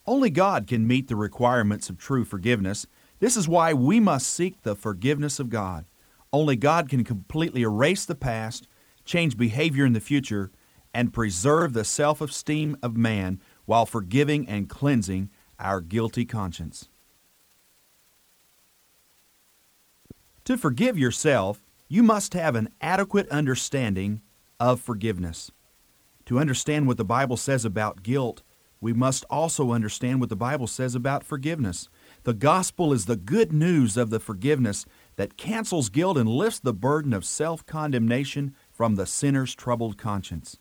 Only God can meet the requirements of true forgiveness. This is why we must seek the forgiveness of God. Only God can completely erase the past, change behavior in the future, and preserve the self-esteem of man while forgiving and cleansing our guilty conscience. To forgive yourself, you must have an adequate understanding of forgiveness. To understand what the Bible says about guilt, we must also understand what the Bible says about forgiveness. The gospel is the good news of the forgiveness that cancels guilt and lifts the burden of self-condemnation from the sinner's troubled conscience.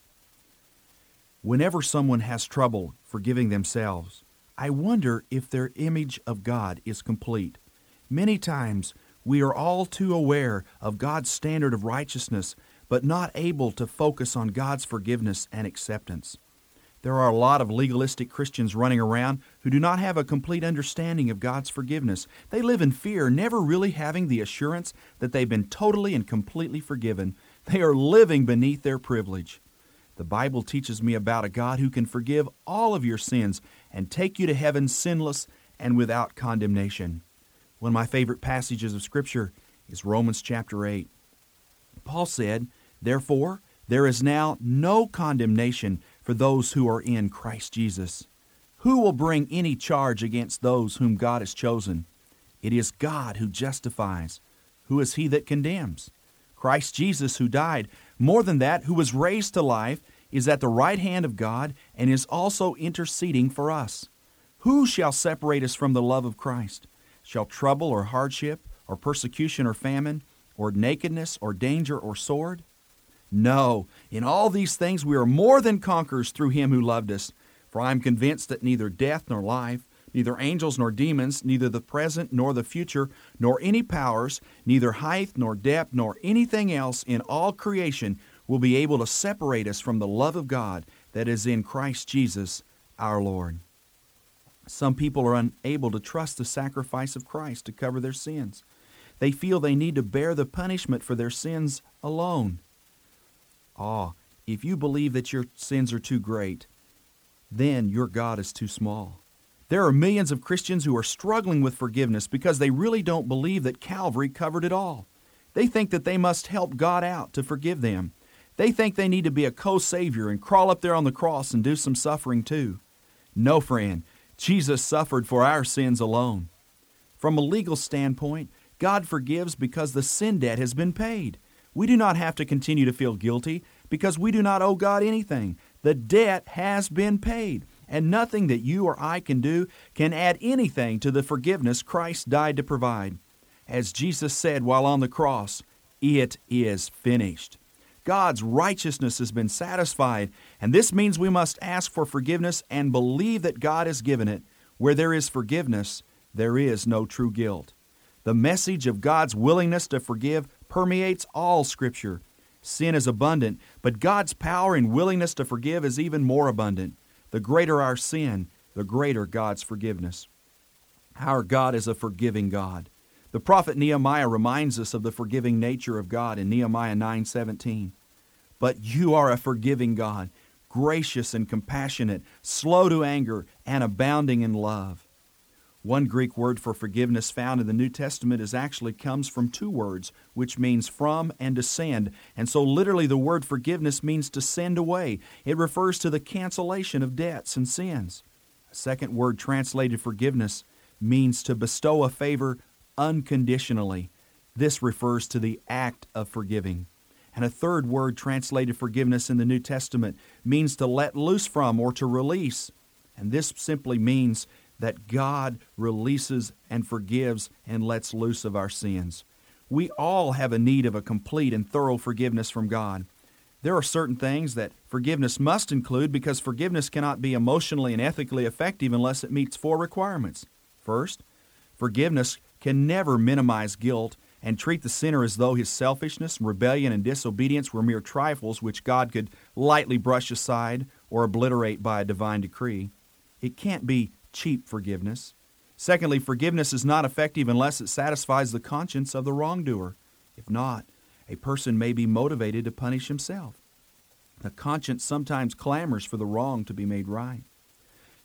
Whenever someone has trouble forgiving themselves, I wonder if their image of God is complete. Many times, we are all too aware of God's standard of righteousness, but not able to focus on God's forgiveness and acceptance. There are a lot of legalistic Christians running around who do not have a complete understanding of God's forgiveness. They live in fear, never really having the assurance that they've been totally and completely forgiven. They are living beneath their privilege. The Bible teaches me about a God who can forgive all of your sins and take you to heaven sinless and without condemnation. One of my favorite passages of Scripture is Romans chapter 8. Paul said, "Therefore, there is now no condemnation for those who are in Christ Jesus. Who will bring any charge against those whom God has chosen? It is God who justifies. Who is he that condemns? Christ Jesus, who died, more than that, who was raised to life, is at the right hand of God and is also interceding for us. Who shall separate us from the love of Christ? Shall trouble or hardship or persecution or famine or nakedness or danger or sword? No, in all these things we are more than conquerors through him who loved us. For I am convinced that neither death nor life, neither angels nor demons, neither the present nor the future, nor any powers, neither height nor depth, nor anything else in all creation will be able to separate us from the love of God that is in Christ Jesus our Lord." Some people are unable to trust the sacrifice of Christ to cover their sins. They feel they need to bear the punishment for their sins alone. If you believe that your sins are too great, then your God is too small. There are millions of Christians who are struggling with forgiveness because they really don't believe that Calvary covered it all. They think that they must help God out to forgive them. They think they need to be a co-savior and crawl up there on the cross and do some suffering too. No, friend, Jesus suffered for our sins alone. From a legal standpoint, God forgives because the sin debt has been paid. We do not have to continue to feel guilty because we do not owe God anything. The debt has been paid, and nothing that you or I can do can add anything to the forgiveness Christ died to provide. As Jesus said while on the cross, "It is finished." God's righteousness has been satisfied, and this means we must ask for forgiveness and believe that God has given it. Where there is forgiveness, there is no true guilt. The message of God's willingness to forgive permeates all Scripture. Sin is abundant, but God's power and willingness to forgive is even more abundant. The greater our sin, the greater God's forgiveness. Our God is a forgiving God. The prophet Nehemiah reminds us of the forgiving nature of God in Nehemiah 9:17. "But you are a forgiving God, gracious and compassionate, slow to anger, and abounding in love." One Greek word for forgiveness found in the New Testament actually comes from two words, which means from and to send. And so literally the word forgiveness means to send away. It refers to the cancellation of debts and sins. A second word translated forgiveness means to bestow a favor unconditionally. This refers to the act of forgiving. And a third word translated forgiveness in the New Testament means to let loose from or to release. And this simply means that God releases and forgives and lets loose of our sins. We all have a need of a complete and thorough forgiveness from God. There are certain things that forgiveness must include because forgiveness cannot be emotionally and ethically effective unless it meets four requirements. First, forgiveness can never minimize guilt and treat the sinner as though his selfishness, rebellion, and disobedience were mere trifles which God could lightly brush aside or obliterate by a divine decree. It can't be cheap forgiveness. Secondly, forgiveness is not effective unless it satisfies the conscience of the wrongdoer. If not, a person may be motivated to punish himself. The conscience sometimes clamors for the wrong to be made right.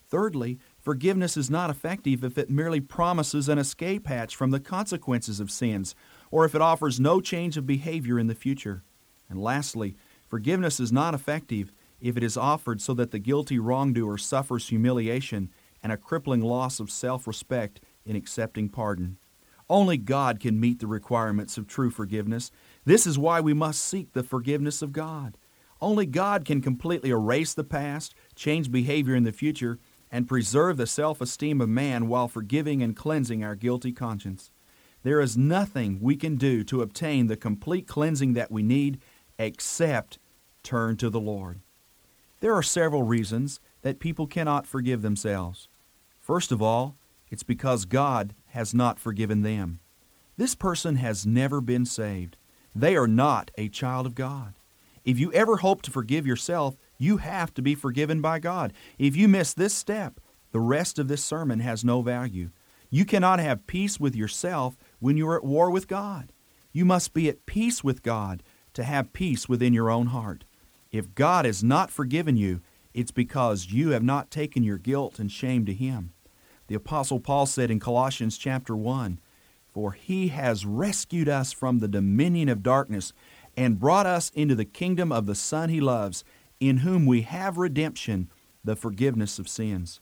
Thirdly, forgiveness is not effective if it merely promises an escape hatch from the consequences of sins, or if it offers no change of behavior in the future. And lastly, forgiveness is not effective if it is offered so that the guilty wrongdoer suffers humiliation and a crippling loss of self-respect in accepting pardon. Only God can meet the requirements of true forgiveness. This is why we must seek the forgiveness of God. Only God can completely erase the past, change behavior in the future, and preserve the self-esteem of man while forgiving and cleansing our guilty conscience. There is nothing we can do to obtain the complete cleansing that we need except turn to the Lord. There are several reasons that people cannot forgive themselves. First of all, it's because God has not forgiven them. This person has never been saved. They are not a child of God. If you ever hope to forgive yourself, you have to be forgiven by God. If you miss this step, the rest of this sermon has no value. You cannot have peace with yourself when you are at war with God. You must be at peace with God to have peace within your own heart. If God has not forgiven you, it's because you have not taken your guilt and shame to Him. The Apostle Paul said in Colossians chapter 1, "For He has rescued us from the dominion of darkness and brought us into the kingdom of the Son He loves, in whom we have redemption, the forgiveness of sins."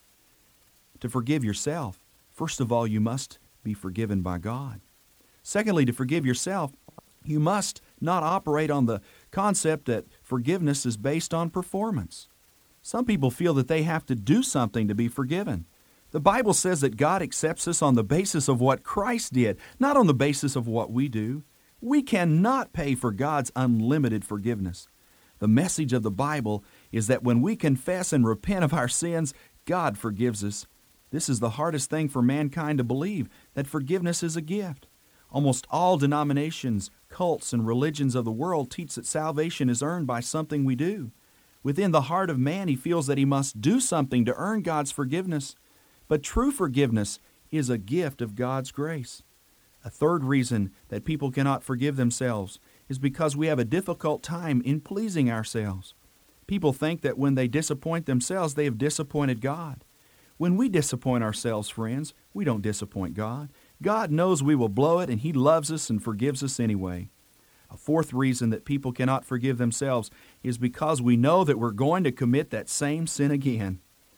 To forgive yourself, first of all, you must be forgiven by God. Secondly, to forgive yourself, you must not operate on the concept that forgiveness is based on performance. Some people feel that they have to do something to be forgiven. The Bible says that God accepts us on the basis of what Christ did, not on the basis of what we do. We cannot pay for God's unlimited forgiveness. The message of the Bible is that when we confess and repent of our sins, God forgives us. This is the hardest thing for mankind to believe, that forgiveness is a gift. Almost all denominations, cults, and religions of the world teach that salvation is earned by something we do. Within the heart of man, he feels that he must do something to earn God's forgiveness. But true forgiveness is a gift of God's grace. A third reason that people cannot forgive themselves is because we have a difficult time in pleasing ourselves. People think that when they disappoint themselves, they have disappointed God. When we disappoint ourselves, friends, we don't disappoint God. God knows we will blow it, and He loves us and forgives us anyway. A fourth reason that people cannot forgive themselves is because we know that we're going to commit that same sin again.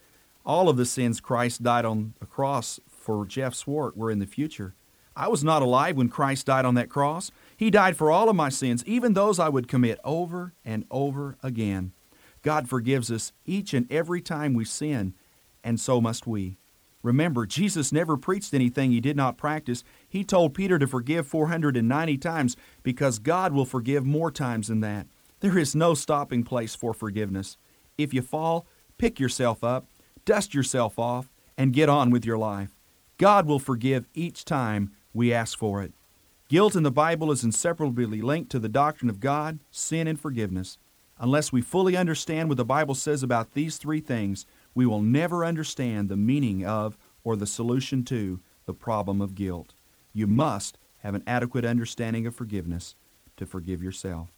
All of the sins Christ died on the cross for Jeff Swart were in the future. I was not alive when Christ died on that cross. He died for all of my sins, even those I would commit over and over again. God forgives us each and every time we sin, and so must we. Remember, Jesus never preached anything He did not practice. He told Peter to forgive 490 times because God will forgive more times than that. There is no stopping place for forgiveness. If you fall, pick yourself up, dust yourself off, and get on with your life. God will forgive each time we ask for it. Guilt in the Bible is inseparably linked to the doctrine of God, sin, and forgiveness. Unless we fully understand what the Bible says about these three things, we will never understand the meaning of or the solution to the problem of guilt. You must have an adequate understanding of forgiveness to forgive yourself.